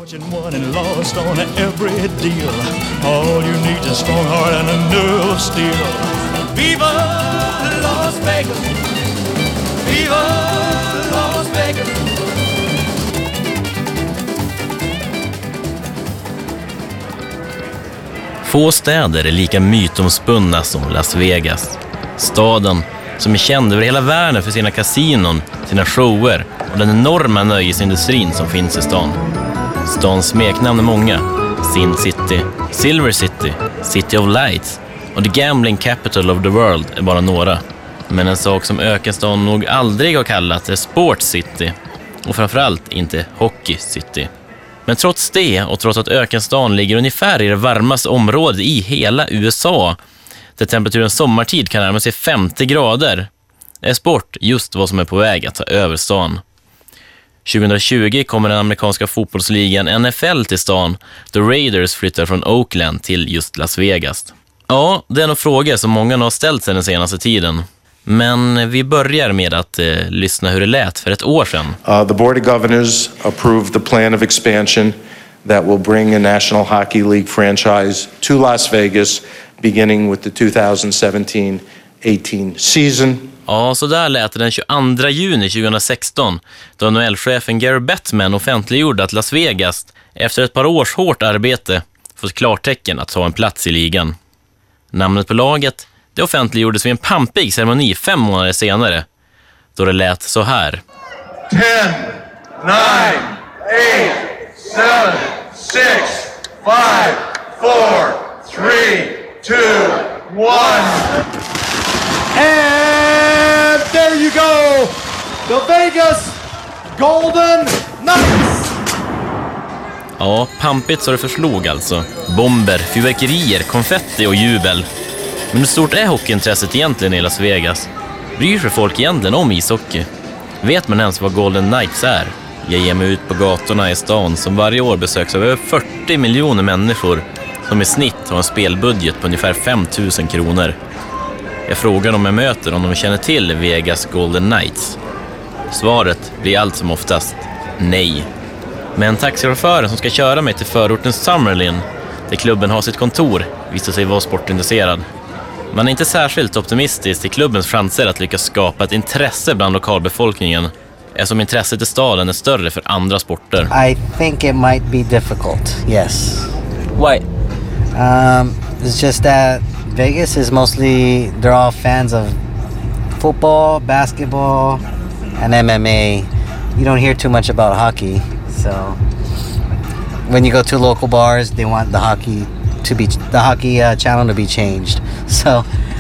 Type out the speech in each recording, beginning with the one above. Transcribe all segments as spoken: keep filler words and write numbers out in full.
Won and lost on every deal. All you need is a strong heart and a nerve of steel. Viva Las Vegas! Viva Las Vegas! Få städer är lika mytomspunna som Las Vegas. Staden som är känd över hela världen för sina kasinon, sina shower och den enorma nöjesindustrin som finns i stan. Stans smeknamn är många. Sin City, Silver City, City of Lights och The Gambling Capital of the World är bara några. Men en sak som Ökenstan nog aldrig har kallat är Sport City och framförallt inte Hockey City. Men trots det och trots att Ökenstan ligger ungefär i det varmaste området i hela U S A, där temperaturen sommartid kan närma sig femtio grader, är sport just vad som är på väg att ta över stan. tjugohundratjugo kommer den amerikanska fotbollsligan N F L till stan, då Raiders flyttar från Oakland till just Las Vegas. Ja, det är nog frågor som många har ställt sig den senaste tiden. Men vi börjar med att eh, lyssna hur det lät för ett år sedan. Uh, the Board of Governors approved the plan of expansion that will bring a National Hockey League franchise to Las Vegas beginning with the tjugo sjutton arton season. Ja, så där lät det den tjugoandra juni tjugohundrasexton då N H L-chefen Gary Bettman offentliggjorde att Las Vegas efter ett par års hårt arbete fått klartecken att ta en plats i ligan. Namnet på laget det offentliggjordes vid en pampig ceremoni fem månader senare då det lät så här. ten, nine, eight, seven, six, five, four, three, two, one. And there you go, the Vegas Golden Knights! Ja, pampigt så det förslog alltså. Bomber, fyrverkerier, konfetti och jubel. Men hur stort är hockeyintresset egentligen i Las Vegas? Bryr sig folk egentligen om ishockey? Vet man ens vad Golden Knights är? Jag ger mig ut på gatorna i stan som varje år besöks av över fyrtio miljoner människor som i snitt har en spelbudget på ungefär fem tusen kronor. Jag frågar om jag möter om de känner till Vegas Golden Knights. Svaret blir allt som oftast nej. Men taxichauffören som ska köra mig till förorten Summerlin, där klubben har sitt kontor, visar sig vara sportintresserad. Man är inte särskilt optimistisk till klubbens chanser att lyckas skapa ett intresse bland lokalbefolkningen, eftersom intresset i staden är större för andra sporter. I think it might be difficult, yes. Why? Um, it's just that Vegas is mostly, they're all fans of football, basketball, and M M A. You don't hear too much about hockey, so when you go to local bars, they want the hockey to be, the hockey uh, channel to be changed. So,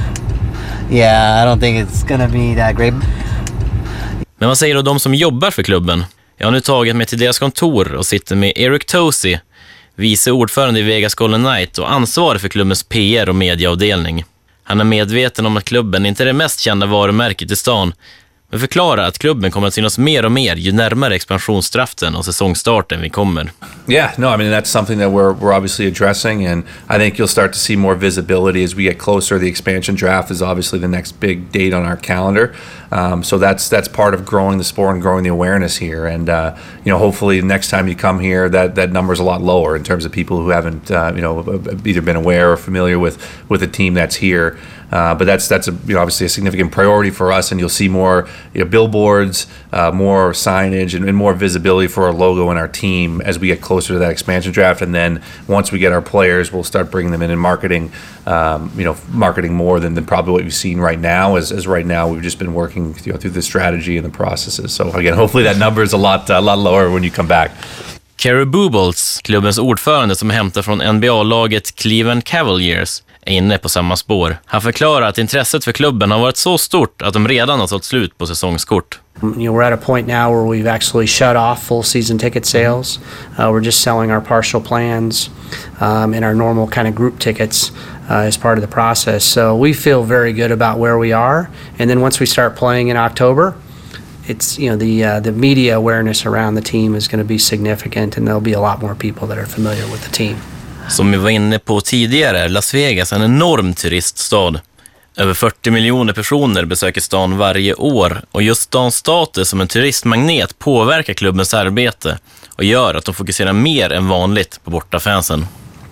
yeah, I don't think it's gonna be that great. Men vad säger då de som jobbar för klubben? Jag har nu tagit mig till deras kontor och sitter med Eric Tosi, vice ordförande i Vegas Golden Knight och ansvarig för klubbens P R och mediaavdelning. Han är medveten om att klubben inte är det mest kända varumärket i stan, men förklarar att klubben kommer att synas mer och mer ju närmare expansionsdraften och säsongstarten vi kommer. Yeah, no, I mean that's something that we're we're obviously addressing, and I think you'll start to see more visibility as we get closer. The expansion draft is obviously the next big date on our calendar, um, so that's that's part of growing the sport and growing the awareness here. And uh, you know, hopefully next time you come here, that that number's a lot lower in terms of people who haven't uh, you know either been aware or familiar with with the team that's here. Uh, but that's that's a, you know, obviously a significant priority for us, and you'll see more you know, billboards, uh, more signage, and, and more visibility for our logo and our team as we get closer to that expansion draft. And then once we get our players, we'll start bringing them in and marketing, um, you know, marketing more than, than probably what you've seen right now. As, as right now, we've just been working you know, through the strategy and the processes. So again, hopefully that number is a lot a lot lower when you come back. Kerry Bubolz, klubbens ordförande som hämtar från N B A-laget Cleveland Cavaliers, är inne på samma spår. Han förklarar att intresset för klubben har varit så stort att de redan har sålt slut på säsongskort. You know, we're at a point now where we've actually shut off full season ticket sales. Uh, we're just selling our partial plans um, and our normal kind of group tickets uh, as part of the process. So we feel very good about where we are. And then once we start playing in October, it's you know the uh, the media awareness around the team is going to be significant, and there'll be a lot more people that are familiar with the team. Som vi var inne på tidigare är Las Vegas en enorm turiststad. Över fyrtio miljoner personer besöker stan varje år och just stans status som en turistmagnet påverkar klubbens arbete och gör att de fokuserar mer än vanligt på bortafansen.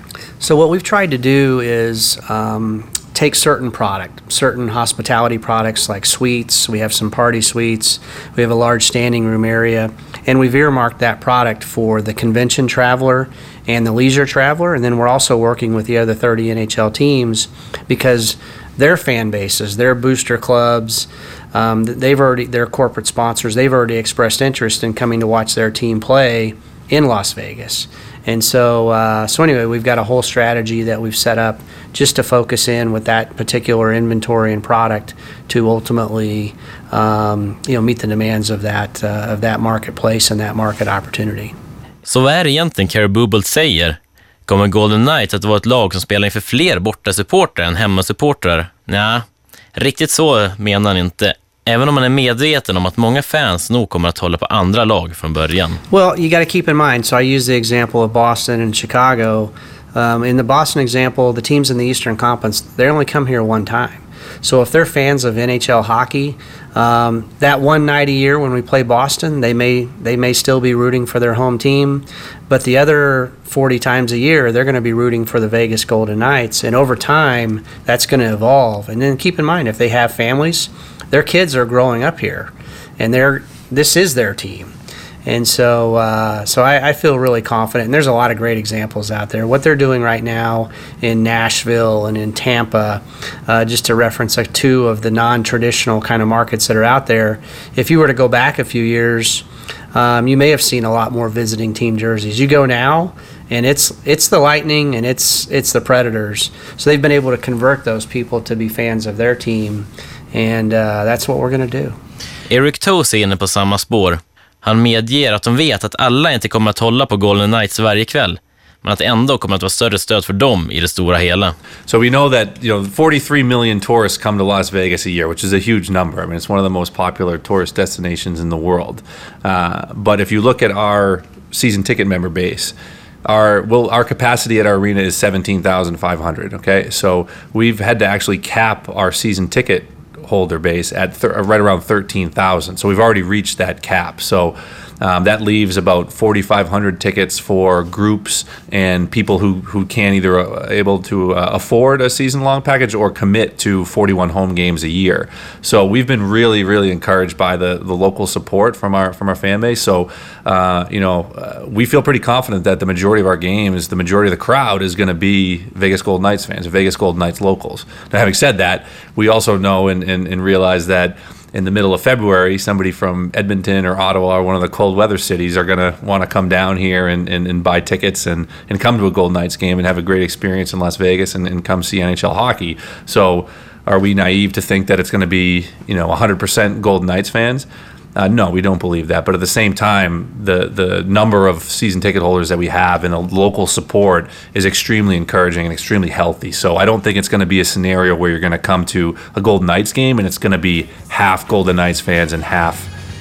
So what we've tried to do is um, take certain product, certain hospitality products like suites. We have some party suites. We have a large standing room area. And we've earmarked that product for the convention traveler and the leisure traveler. And then we're also working with the other thirty N H L teams because their fan bases, their booster clubs, um, they've already, their corporate sponsors, they've already expressed interest in coming to watch their team play in Las Vegas. And so, uh, so anyway, we've got a whole strategy that we've set up just to focus in with that particular inventory and product to ultimately, um, you know, meet the demands of that uh, of that marketplace and that market opportunity. Så vad är det egentligen Kerry Bubble säger? Kommer Golden Knights att vara ett lag som spelar inför fler bortasupportrar än hemmasupportrar? Nej, riktigt så menar han inte. Även om man är medveten om att många fans nog kommer att hålla på andra lag från början. Well, you got to keep in mind, so I use the example of Boston and Chicago. Um, in the Boston example, the teams in the Eastern Conference, they only come here one time. So if they're fans of N H L hockey, um, that one night a year when we play Boston, they may they may still be rooting for their home team, but the other forty times a year, they're going to be rooting for the Vegas Golden Knights. And over time, that's going to evolve. And then keep in mind, if they have families, their kids are growing up here, and they're this is their team. And so, uh, so I, I feel really confident. And there's a lot of great examples out there. What they're doing right now in Nashville and in Tampa, uh, just to reference like two of the non-traditional kind of markets that are out there. If you were to go back a few years, um, you may have seen a lot more visiting team jerseys. You go now, and it's it's the Lightning and it's it's the Predators. So they've been able to convert those people to be fans of their team, and uh, that's what we're going to do. Eric Toews är inne på samma spår. Han medger att de vet att alla inte kommer att hålla på Golden Knights varje kväll, men att det ändå kommer att vara större stöd för dem i det stora hela. So we know that, you know, forty-three million tourists come to Las Vegas a year, which is a huge number. I mean, it's one of the most popular tourist destinations in the world. Uh, but if you look at our season ticket member base, Our well, our capacity at our arena is seventeen thousand five hundred. Okay, so we've had to actually cap our season ticket holder base at th- right around thirteen thousand. So we've already reached that cap. So um, that leaves about forty-five hundred tickets for groups and people who, who can't either uh, able to uh, afford a season-long package or commit to forty-one home games a year. So we've been really, really encouraged by the, the local support from our from our fan base. So uh, you know, uh, we feel pretty confident that the majority of our games, the majority of the crowd is going to be Vegas Golden Knights fans, Vegas Golden Knights locals. Now, having said that, we also know and, and, and realize that in the middle of February, somebody from Edmonton or Ottawa or one of the cold weather cities are going to want to come down here and, and, and buy tickets and, and come to a Golden Knights game and have a great experience in Las Vegas and, and come see N H L hockey. So are we naive to think that it's going to be, you know, one hundred percent Golden Knights fans? Uh, no, we don't believe that. But at the same time, the the number of season ticket holders that we have and the local support is extremely encouraging and extremely healthy. So I don't think it's going to be a scenario where you're going to come to a Golden Knights game and it's going to be half Golden Knights fans and half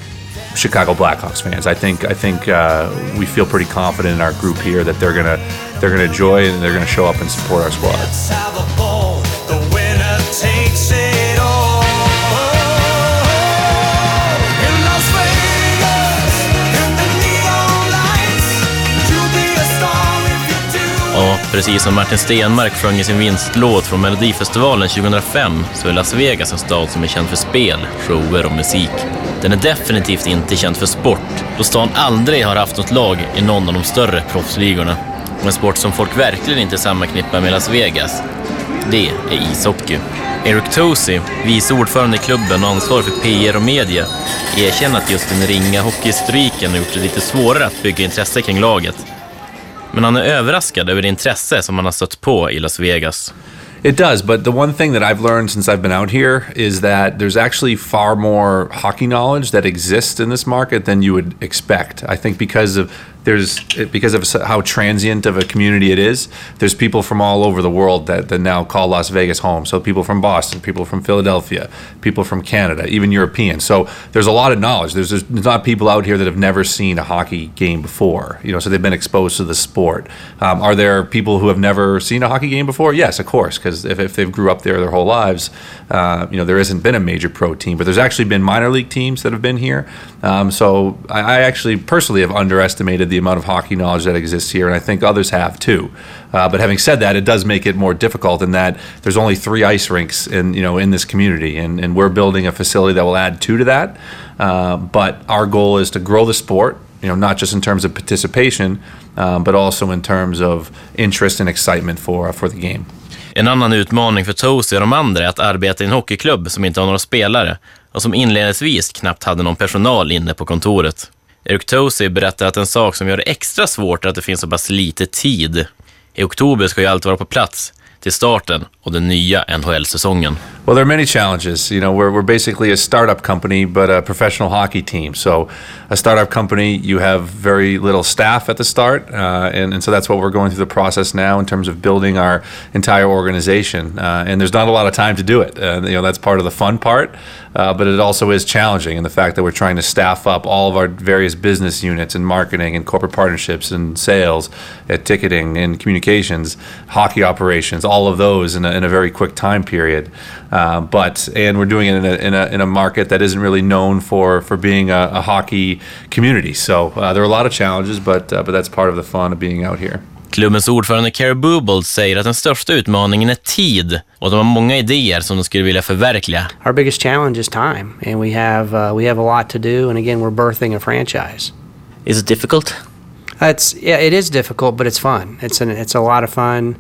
Chicago Blackhawks fans. I think I think uh, we feel pretty confident in our group here that they're gonna they're gonna enjoy it and they're gonna show up and support our squad. Ja, precis som Martin Stenmark sjöng i sin vinstlåt från Melodifestivalen tjugohundrafem så är Las Vegas en stad som är känd för spel, shower och musik. Den är definitivt inte känd för sport, då stan aldrig har haft något lag i någon av de större proffsligorna. Och en sport som folk verkligen inte sammanknippar med Las Vegas, det är ishockey. Eric Toews, vice ordförande i klubben och ansvarig för P R och media, erkänner att just den ringa hockeyhistoriken har gjort det lite svårare att bygga intresse kring laget. Men han är överraskad över det intresse som han har stött på i Las Vegas. It does, but the one thing that I've learned since I've been out here is that there's actually far more hockey knowledge that exists in this market than you would expect. I think because of there's because of how transient of a community it is, there's people from all over the world that, that now call Las Vegas home. So people from Boston, people from Philadelphia, people from Canada, even Europeans. So there's a lot of knowledge. There's, there's not people out here that have never seen a hockey game before, you know, so they've been exposed to the sport. Um, are there people who have never seen a hockey game before? Yes, of course, because if, if they've grew up there their whole lives, uh, you know, there hasn't been a major pro team, but there's actually been minor league teams that have been here. Um, so I, I actually personally have underestimated the amount of hockey knowledge that exists here, and I think others have too. Uh, but having said that, it does make it more difficult in that there's only three ice rinks in you know in this community, and, and we're building a facility that will add two to that. Uh, but our goal is to grow the sport, you know, not just in terms of participation, um, but also in terms of interest and excitement for for the game. En annan utmaning för Tosi och de andra är att arbeta i en hockeyklubb som inte har några spelare och som inledningsvis knappt hade någon personal inne på kontoret. Eric Tosi berättar att en sak som gör det extra svårt är att det finns så pass lite tid. I oktober ska ju allt vara på plats till starten och den nya N H L-säsongen. Well, there are many challenges. You know, we're we're basically a startup company, but a professional hockey team. So, a startup company, you have very little staff at the start, uh, and and so that's what we're going through the process now in terms of building our entire organization. Uh, and there's not a lot of time to do it. Uh, you know, that's part of the fun part, uh, but it also is challenging in the fact that we're trying to staff up all of our various business units and marketing and corporate partnerships and sales, uh, ticketing and communications, hockey operations, all of those in a, in a very quick time period. Uh, but and we're doing it in a, in a in a market that isn't really known for for being a, a hockey community. So uh, there are a lot of challenges, but uh, but that's part of the fun of being out here. Klubbens ordförande Carey Boobold säger att den största utmaningen är tid och att de har många idéer som de skulle vilja förverkliga. Our biggest challenge is time, and we have uh, we have a lot to do, and again we're birthing a franchise. Is it difficult? It's yeah, it is difficult, but it's fun. It's an it's a lot of fun.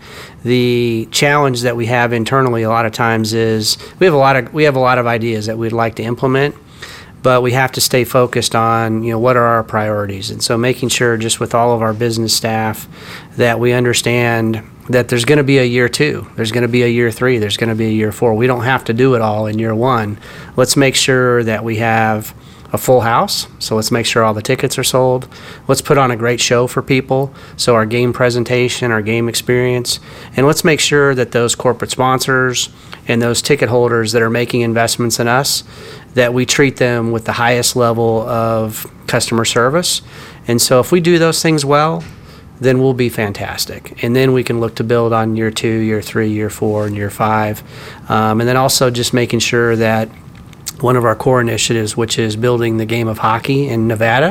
The challenge that we have internally a lot of times is we have a lot of we have a lot of ideas that we'd like to implement, but we have to stay focused on, you know, what are our priorities, and so making sure just with all of our business staff that we understand that there's going to be a year two, there's going to be a year three, there's going to be a year four. We don't have to do it all in year one. Let's make sure that we have a full house, so let's make sure all the tickets are sold. Let's put on a great show for people, so our game presentation, our game experience, and let's make sure that those corporate sponsors and those ticket holders that are making investments in us, that we treat them with the highest level of customer service. And so if we do those things well, then we'll be fantastic. And then we can look to build on year two, year three, year four, and year five. Um, and then also just making sure that one of our core initiatives, which is building the game of hockey in Nevada,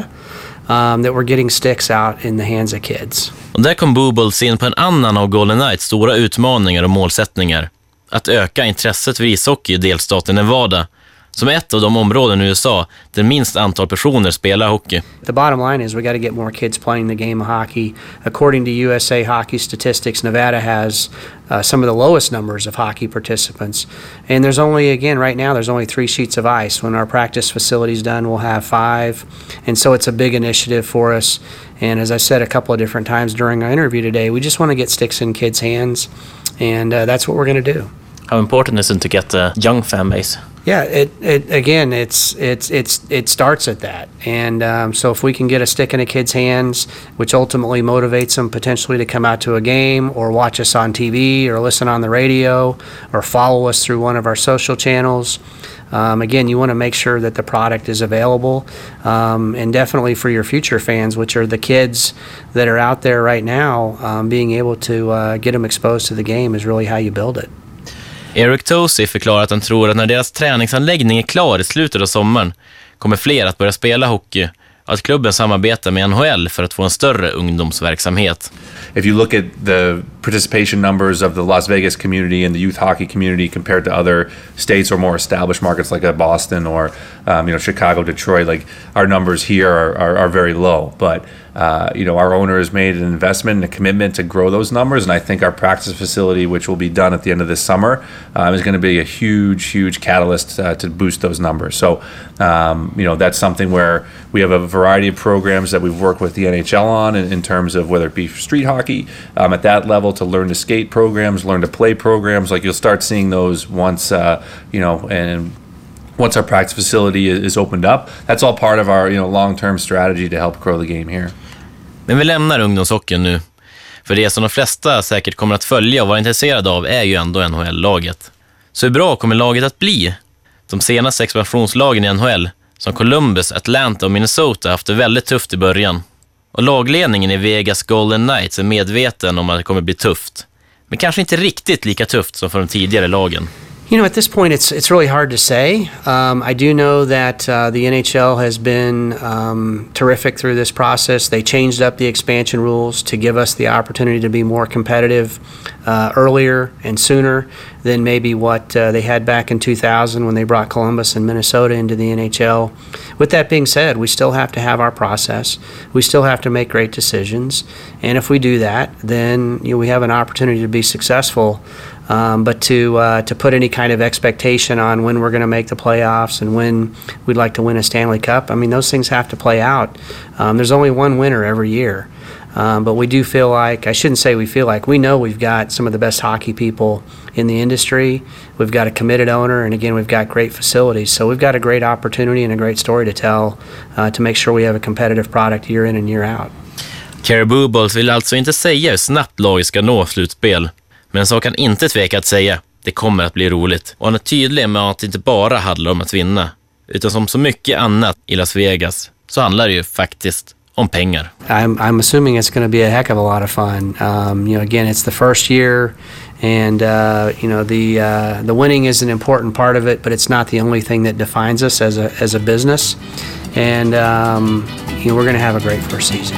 um, that we're getting sticks out in the hands of kids. Och där kom Boobold in på en annan av Golden Knights stora utmaningar och målsättningar. Att öka intresset för ishockey i delstaten Nevada, som är ett av de områden i U S A där minst antal personer spelar hockey. The bottom line is we got to get more kids playing the game of hockey. According to U S A Hockey Statistics, Nevada has uh, some of the lowest numbers of hockey participants. And there's only, again, right now, there's only three sheets of ice. When our practice facility's done, we'll have five. And so it's a big initiative for us. And as I said a couple of different times during our interview today, we just want to get sticks in kids' hands. And uh, that's what we're going to do. How important is it to get a young fan base? Yeah, it, it again, it's it's it's it starts at that, and um, so if we can get a stick in a kid's hands, which ultimately motivates them potentially to come out to a game or watch us on T V or listen on the radio or follow us through one of our social channels. Um, again, you want to make sure that the product is available, um, and definitely for your future fans, which are the kids that are out there right now, um, being able to uh, get them exposed to the game is really how you build it. Eric Tosi förklarar att han tror att när deras träningsanläggning är klar i slutet av sommaren kommer fler att börja spela hockey och att klubben samarbetar med N H L för att få en större ungdomsverksamhet. If you look at the participation numbers of the Las Vegas community and the youth hockey community compared to other states or more established markets like Boston or um, you know Chicago, Detroit, like our numbers here are, are, are very low. But uh, you know our owner has made an investment and a commitment to grow those numbers, and I think our practice facility, which will be done at the end of this summer, um, is going to be a huge, huge catalyst uh, to boost those numbers. So um, you know that's something where we have a variety of programs that we've worked with the N H L on in, in terms of whether it be street hockey um, at that level, to learn to skate programs, learn to play programs. Like you'll start seeing those once uh, you know and once our practice facility is opened up. That's all part of our you know long-term strategy to help grow the game here. Men vi lämnar ungdomshockeyn nu. För det som de flesta säkert kommer att följa och vara intresserade av är ju ändå N H L-laget. Så hur bra kommer laget att bli? De senaste expansionslagen i N H L, som Columbus, Atlanta och Minnesota, haft det väldigt tufft i början. Och lagledningen i Vegas Golden Knights är medveten om att det kommer bli tufft. Men kanske inte riktigt lika tufft som för de tidigare lagen. You know, at this point, it's it's really hard to say. Um, I do know that uh, the N H L has been um, terrific through this process. They changed up the expansion rules to give us the opportunity to be more competitive uh, earlier and sooner than maybe what uh, they had back in two thousand when they brought Columbus and Minnesota into the N H L. With that being said, we still have to have our process. We still have to make great decisions. And if we do that, then you know, we have an opportunity to be successful. Um, but to uh, to put any kind of expectation on when we're going to make the playoffs and when we'd like to win a Stanley Cup, I mean, those things have to play out. Um, there's only one winner every year. Um, but we do feel like, I shouldn't say we feel like, we know we've got some of the best hockey people in the industry. We've got a committed owner, and again, we've got great facilities. So we've got a great opportunity and a great story to tell uh, to make sure we have a competitive product year in and year out. Caribou Bulls vill alltså inte säga hur snabbt laget ska nå slutspel. Men så kan inte tveka att säga, det kommer att bli roligt. Och han är tydlig med att det inte bara handlar om att vinna, utan som så mycket annat i Las Vegas så handlar det ju faktiskt om pengar. I'm, I'm assuming it's going to be a heck of a lot of fun. Um, you know, again, it's the first year, and uh, you know the uh, the winning is an important part of it, but it's not the only thing that defines us as a as a business. And um, you know, we're going to have a great first season.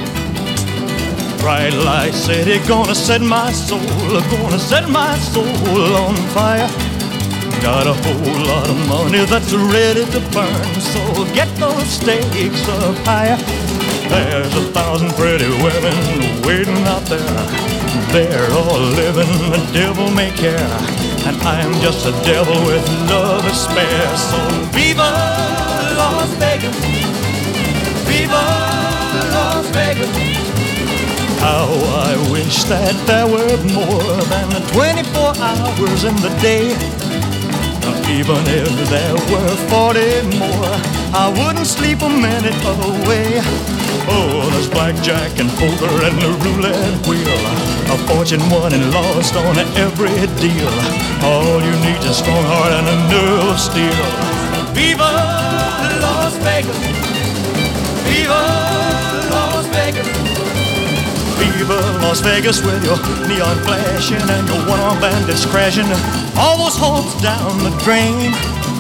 Bright light city, gonna set my soul, gonna set my soul on fire. Got a whole lot of money that's ready to burn, so get those stakes up higher. There's a thousand pretty women waiting out there. They're all living the devil may care, and I'm just a devil with love to spare. So viva Las Vegas, viva Las Vegas. How I wish that there were more than twenty-four hours in the day. Even if there were forty more, I wouldn't sleep a minute away. Oh, there's blackjack and poker and the roulette wheel, a fortune won and lost on every deal. All you need is a strong heart and a nerve of steel. Viva Las Vegas, viva Las Vegas. Viva Las Vegas with your neon flashing and your one-armed bandits crashing all those hopes down the drain.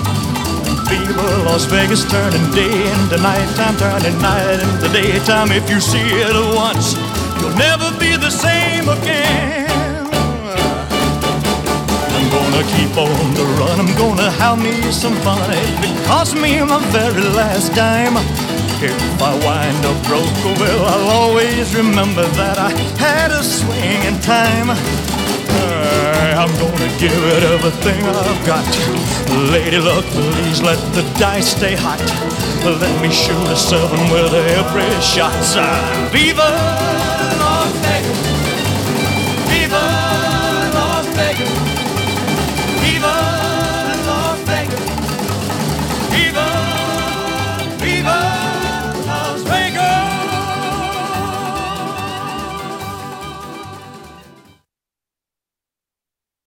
Viva Las Vegas, turning day into nighttime, turning night into daytime. If you see it once, you'll never be the same again. I'm gonna keep on the run, I'm gonna have me some fun. It cost me my very last dime. If I wind up broke, well, I'll always remember that I had a swing in time. Uh, I'm gonna give it everything I've got. Lady luck, please let the dice stay hot. Let me shoot a seven with every shot. Uh, Viva Las Vegas, Viva Las Vegas, Viva